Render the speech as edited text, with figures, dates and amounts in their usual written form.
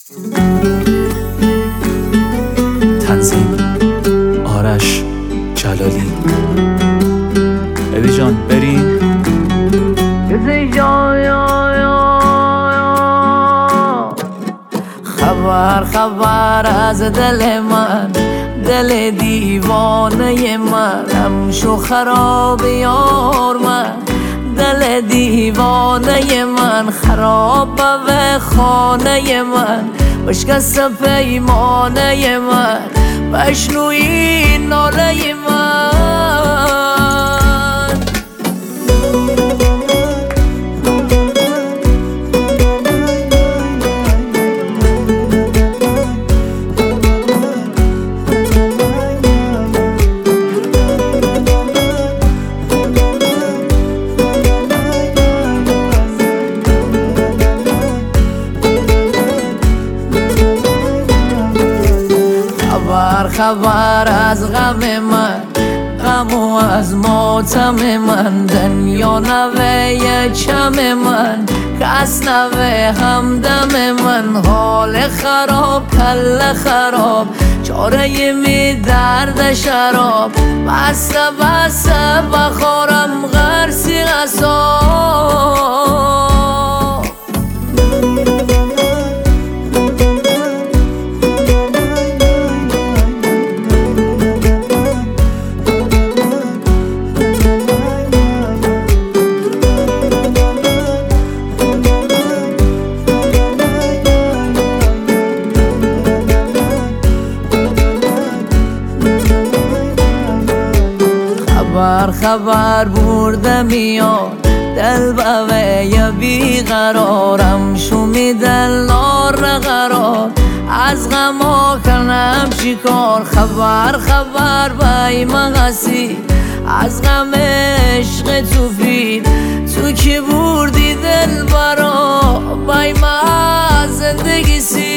تنظیم آرش جلالی. ابی جان بریم. خبر از دل من، دل دیوانه من، همشو خراب یار من. دل دیوانه من خراب به خانه من، بشکست پیمانه من، بشنوی ناله من. خبر از غم من، غم و از ماتم من، دنیا نوه چم من، کس نوه همدم من. حال خراب کل خراب، چاره می درد شراب، بسته بسته بخورم غرسی غصاب. خبر برده میاد دل بوه بیقرارم، شومی دل نار قرار، از غما کنم چیکار. خبر بای مغسی از غم عشق تو فید، تو که بردی دل برا بای ما زندگی سی.